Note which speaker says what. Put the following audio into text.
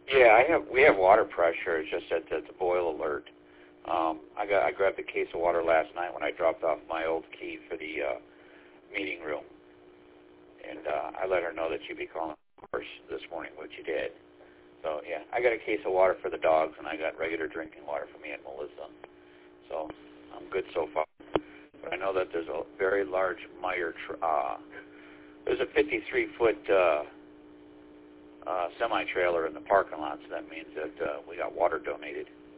Speaker 1: Yeah, we have water pressure. It's just at the boil alert. I grabbed a case of water last night when I dropped off my old key for the meeting room, and I let her know that you'd be calling first this morning, which you did. So yeah, I got a case of water for the dogs, and I got regular drinking water for me and Melissa. So I'm good so far. But I know that there's a very large Meyer. There's a 53-foot semi-trailer in the parking lot, so that means that we got water donated.